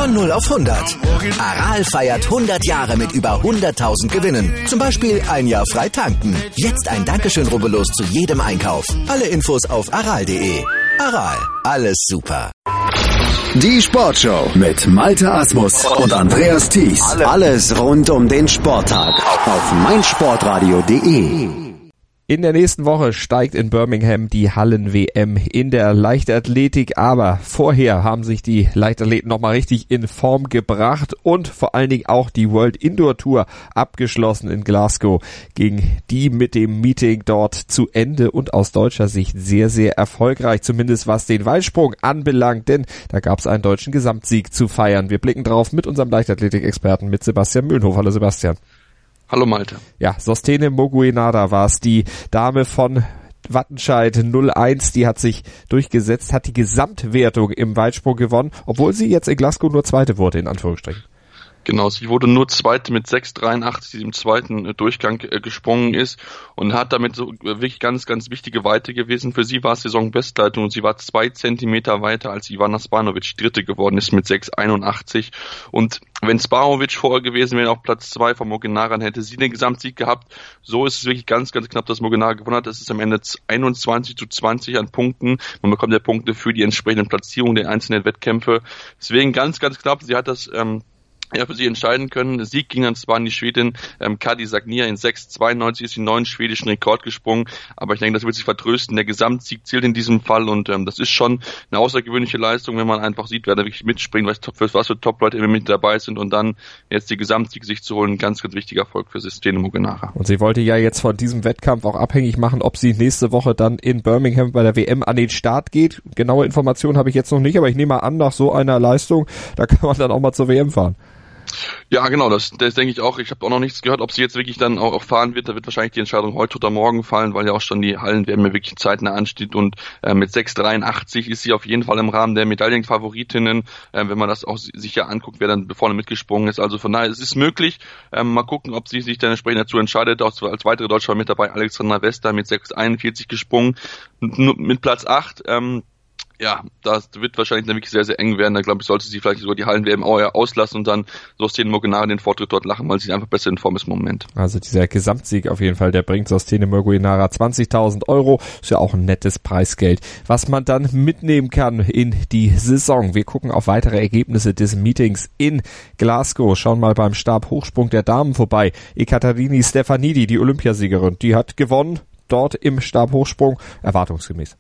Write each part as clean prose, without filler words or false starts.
Von 0 auf 100. Aral feiert 100 Jahre mit über 100.000 Gewinnen. Zum Beispiel ein Jahr frei tanken. Jetzt ein Dankeschön, rubbellos zu jedem Einkauf. Alle Infos auf aral.de. Aral, alles super. Die Sportshow mit Malte Asmus und Andreas Thies. Alles rund um den Sporttag auf meinsportradio.de. In der nächsten Woche steigt in Birmingham die Hallen-WM in der Leichtathletik, aber vorher haben sich die Leichtathleten nochmal richtig in Form gebracht und vor allen Dingen auch die World Indoor Tour abgeschlossen in Glasgow, ging die mit dem Meeting dort zu Ende und aus deutscher Sicht sehr, sehr erfolgreich, zumindest was den Weitsprung anbelangt, denn da gab es einen deutschen Gesamtsieg zu feiern. Wir blicken drauf mit unserem Leichtathletik-Experten, mit Sebastian Mühlenhof. Hallo Sebastian. Hallo Malte. Ja, Sostene Moguenada war es, die Dame von Wattenscheid 01, die hat sich durchgesetzt, hat die Gesamtwertung im Weitsprung gewonnen, obwohl sie jetzt in Glasgow nur Zweite wurde, in Anführungsstrichen. Genau, sie wurde nur Zweite mit 6,83, die im zweiten Durchgang gesprungen ist und hat damit so wirklich ganz, ganz wichtige Weite gewesen. Für sie war es Saisonbestleitung und sie war 2 Zentimeter weiter, als Ivana Spanovic Dritte geworden ist mit 6,81. Und wenn Spanovic vorher gewesen wäre, auf Platz 2 von Moguenara, dann hätte sie den Gesamtsieg gehabt. So ist es wirklich ganz, ganz knapp, dass Moguenara gewonnen hat. Es ist am Ende 21:20 an Punkten. Man bekommt ja Punkte für die entsprechenden Platzierungen der einzelnen Wettkämpfe. Deswegen ganz, ganz knapp. Sie hat das für sie entscheiden können. Der Sieg ging dann zwar an die Schwedin Kadi Sagnia in 6,92 ist den neuen schwedischen Rekord gesprungen, aber ich denke, das wird sich vertrösten. Der Gesamtsieg zählt in diesem Fall und das ist schon eine außergewöhnliche Leistung, wenn man einfach sieht, wer da wirklich mitspringt, was für Top-Leute immer mit dabei sind und dann jetzt die Gesamtsieg sich zu holen, ganz, ganz wichtiger Erfolg für Sostene Moguenara. Und sie wollte ja jetzt von diesem Wettkampf auch abhängig machen, ob sie nächste Woche dann in Birmingham bei der WM an den Start geht. Genaue Informationen habe ich jetzt noch nicht, aber ich nehme mal an, nach so einer Leistung, da kann man dann auch mal zur WM fahren. Ja, genau, das denke ich auch. Ich habe auch noch nichts gehört, ob sie jetzt wirklich dann auch fahren wird. Da wird wahrscheinlich die Entscheidung heute oder morgen fallen, weil ja auch schon die Hallen-WM wirklich zeitnah ansteht. Und mit 6,83 ist sie auf jeden Fall im Rahmen der Medaillenfavoritinnen, wenn man das auch sicher anguckt, wer dann vorne mitgesprungen ist. Also von daher, es ist möglich. Mal gucken, ob sie sich dann entsprechend dazu entscheidet. Auch als weitere Deutsche war mit dabei Alexandra Wester mit 6,41 gesprungen, mit Platz 8. Ja, das wird wahrscheinlich dann wirklich sehr, sehr eng werden. Da glaube ich, sollte sie vielleicht sogar die Hallen-WM auslassen und dann Sostene Moguenara den Vortritt dort lachen, weil sie einfach besser in Form ist im Moment. Also dieser Gesamtsieg auf jeden Fall, der bringt Sostene Moguenara 20.000 €. Ist ja auch ein nettes Preisgeld, was man dann mitnehmen kann in die Saison. Wir gucken auf weitere Ergebnisse des Meetings in Glasgow. Schauen mal beim Stabhochsprung der Damen vorbei. Ekaterini Stefanidi, die Olympiasiegerin, die hat gewonnen dort im Stabhochsprung, erwartungsgemäß.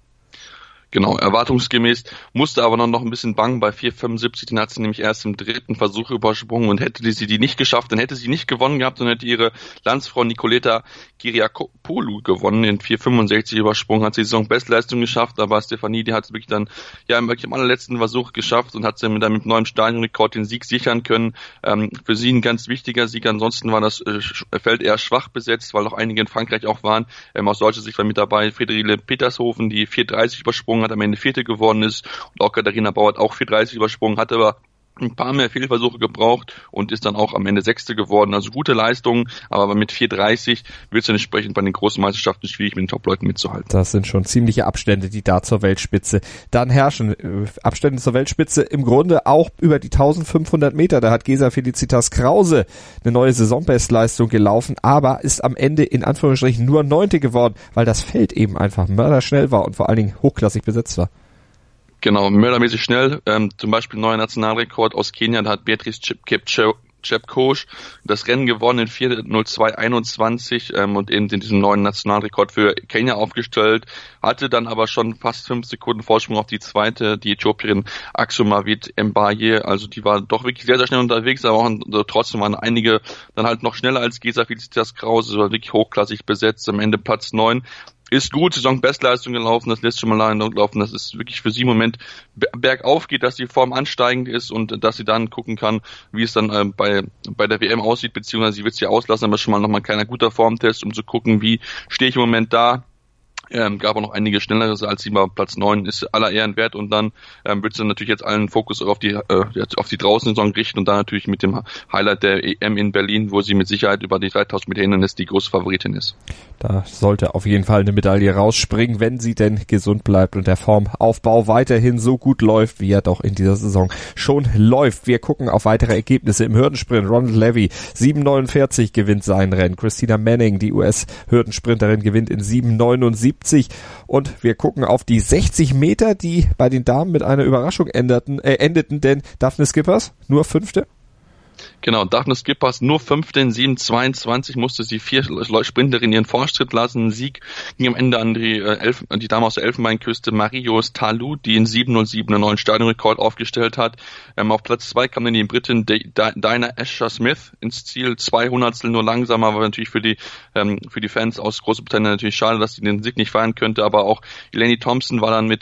Genau, erwartungsgemäß, musste aber noch ein bisschen bangen bei 4,75, den hat sie nämlich erst im dritten Versuch übersprungen und hätte sie die nicht geschafft, dann hätte sie nicht gewonnen gehabt und hätte ihre Landsfrau Nicoleta Kyriakopoulou gewonnen, in 4,65 übersprungen, hat sie die Saisonbestleistung geschafft, aber Stefanie, die hat es wirklich dann wirklich im allerletzten Versuch geschafft und hat dann mit neuem Stadionrekord den Sieg sichern können. Für sie ein ganz wichtiger Sieg, ansonsten war das Feld eher schwach besetzt, weil auch einige in Frankreich auch waren. Aus deutscher Sicht war mit dabei Friederike Petershofen, die 4,30 übersprungen hat, am Ende Vierte geworden ist, und auch Katharina Bauer hat auch 4,30 übersprungen, hat aber ein paar mehr Fehlversuche gebraucht und ist dann auch am Ende Sechste geworden. Also gute Leistungen, aber mit 4,30 wird es dann entsprechend bei den großen Meisterschaften schwierig, mit den Top-Leuten mitzuhalten. Das sind schon ziemliche Abstände, die da zur Weltspitze dann herrschen. Abstände zur Weltspitze im Grunde auch über die 1500 Meter. Da hat Gesa Felicitas Krause eine neue Saisonbestleistung gelaufen, aber ist am Ende in Anführungsstrichen nur Neunte geworden, weil das Feld eben einfach mörderschnell war und vor allen Dingen hochklassig besetzt war. Genau, mördermäßig schnell. Zum Beispiel neuer Nationalrekord aus Kenia, da hat Beatrice Chepkoch das Rennen gewonnen in 4:02:21 und in diesem neuen Nationalrekord für Kenia aufgestellt, hatte dann aber schon fast 5 Sekunden Vorsprung auf die zweite, die Äthiopierin Aksumawit Mbaye, also die war doch wirklich sehr, sehr schnell unterwegs, aber auch trotzdem waren einige dann halt noch schneller als Gesa Felicitas Krause, war wirklich hochklassig besetzt, am Ende Platz 9. Ist gut, Saisonbestleistung gelaufen, das lässt schon mal lange laufen, dass es wirklich für sie im Moment bergauf geht, dass die Form ansteigend ist und dass sie dann gucken kann, wie es dann bei der WM aussieht, beziehungsweise sie wird sie auslassen, aber schon mal nochmal ein kleiner guter Formtest, um zu gucken, wie stehe ich im Moment da. Gab auch noch einige schnelleres als sie, aber Platz 9 ist aller Ehren wert und dann wird sie natürlich jetzt allen Fokus auf die Draußensaison richten und dann natürlich mit dem Highlight der EM in Berlin, wo sie mit Sicherheit über die 3000 Meter Hindernis die große Favoritin ist. Da sollte auf jeden Fall eine Medaille rausspringen, wenn sie denn gesund bleibt und der Formaufbau weiterhin so gut läuft, wie er doch in dieser Saison schon läuft. Wir gucken auf weitere Ergebnisse im Hürdensprint. Ronald Levy, 7,49 gewinnt sein Rennen. Christina Manning, die US-Hürdensprinterin, gewinnt in 7,79. Und wir gucken auf die 60 Meter, die bei den Damen mit einer Überraschung endeten, denn Daphne Skippers nur 5. Genau, Daphne Skippers nur 5. in 7,22 musste sie 4 Sprinterinnen ihren Vorschritt lassen. Ein Sieg ging am Ende an die Dame aus der Elfenbeinküste, Marios Talou, die in 7,07 einen neuen Stadionrekord aufgestellt hat. Auf Platz 2 kam dann die Britin Dinah Asher-Smith ins Ziel, 200 nur langsamer, aber natürlich für die Fans aus Großbritannien natürlich schade, dass sie den Sieg nicht feiern könnte, aber auch Eleni Thompson war dann mit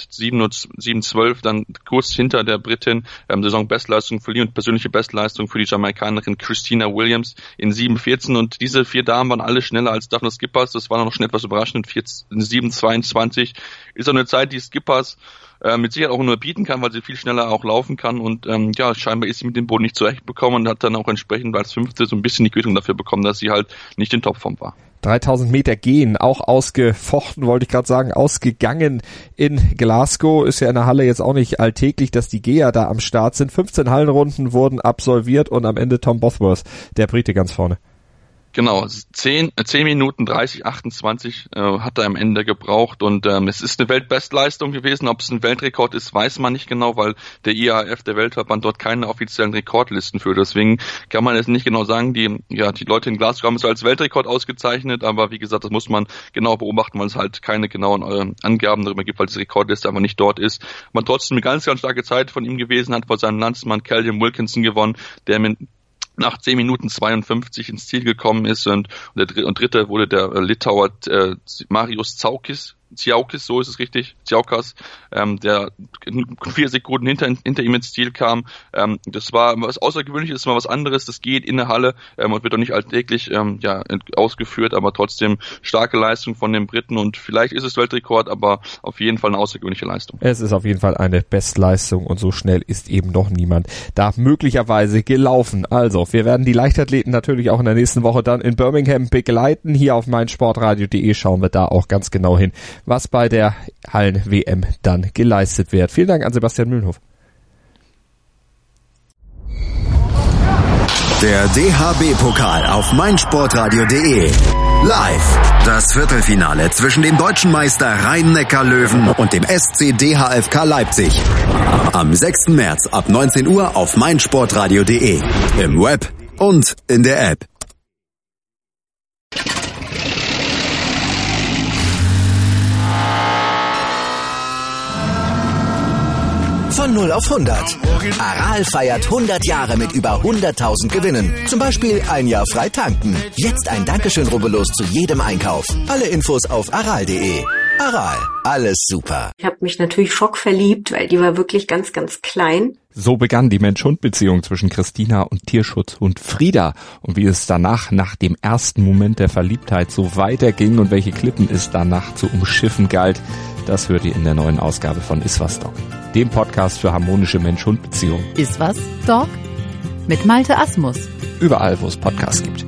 7,12 dann kurz hinter der Britin, Saisonbestleistung für die und persönliche Bestleistung für die Jamaikanerin Christina Williams in 7,14 und diese 4 Damen waren alle schneller als Daphne Skippers, das war noch schon etwas überraschend, 7,22 ist auch eine Zeit, die Skippers mit Sicherheit auch nur bieten kann, weil sie viel schneller auch laufen kann und scheinbar ist sie mit dem Boden nicht zurechtbekommen und hat dann auch entsprechend als 5. so ein bisschen die Quittung dafür bekommen, dass sie halt nicht in Topform war. 3000 Meter gehen, auch ausgefochten, wollte ich gerade sagen, ausgegangen in Glasgow. Ist ja in der Halle jetzt auch nicht alltäglich, dass die Geher da am Start sind. 15 Hallenrunden wurden absolviert und am Ende Tom Bothworth, der Brite, ganz vorne. Genau, 10 Minuten 30,28 hat er am Ende gebraucht und es ist eine Weltbestleistung gewesen. Ob es ein Weltrekord ist, weiß man nicht genau, weil der IAAF, der Weltverband, dort keine offiziellen Rekordlisten führt. Deswegen kann man es nicht genau sagen. Die Leute in Glasgow haben es als Weltrekord ausgezeichnet, aber wie gesagt, das muss man genau beobachten, weil es halt keine genauen Angaben darüber gibt, weil die Rekordliste aber nicht dort ist. Man trotzdem eine ganz, ganz starke Zeit von ihm gewesen, hat vor seinem Landsmann Callum Wilkinson gewonnen, der nach 10 Minuten 52 ins Ziel gekommen ist und dritter wurde der Litauer Marius Tsiaukis, so ist es richtig, Tsiaukas, der 4 Sekunden hinter ihm ins Ziel kam. Das war was Außergewöhnliches, das ist mal was anderes, das geht in der Halle und wird doch nicht alltäglich ausgeführt, aber trotzdem starke Leistung von den Briten und vielleicht ist es Weltrekord, aber auf jeden Fall eine außergewöhnliche Leistung. Es ist auf jeden Fall eine Bestleistung und so schnell ist eben noch niemand da möglicherweise gelaufen. Also, wir werden die Leichtathleten natürlich auch in der nächsten Woche dann in Birmingham begleiten. Hier auf meinsportradio.de schauen wir da auch ganz genau hin, was bei der Hallen-WM dann geleistet wird. Vielen Dank an Sebastian Mühlenhof. Der DHB-Pokal auf meinsportradio.de. Live. Das Viertelfinale zwischen dem deutschen Meister Rhein-Neckar-Löwen und dem SC DHFK Leipzig. Am 6. März ab 19 Uhr auf meinsportradio.de. Im Web und in der App. Von 0 auf 100. Aral feiert 100 Jahre mit über 100.000 Gewinnen. Zum Beispiel ein Jahr frei tanken. Jetzt ein Dankeschön, rubbellos zu jedem Einkauf. Alle Infos auf aral.de. Aral, alles super. Ich habe mich natürlich schockverliebt, weil die war wirklich ganz, ganz klein. So begann die Mensch-Hund-Beziehung zwischen Christina und Tierschutzhund Frieda. Und wie es danach, nach dem ersten Moment der Verliebtheit, so weiterging und welche Klippen es danach zu umschiffen galt, das hört ihr in der neuen Ausgabe von Iswas Dog, dem Podcast für harmonische Mensch-Hund-Beziehungen. Iswas Dog? Mit Malte Asmus. Überall, wo es Podcasts gibt.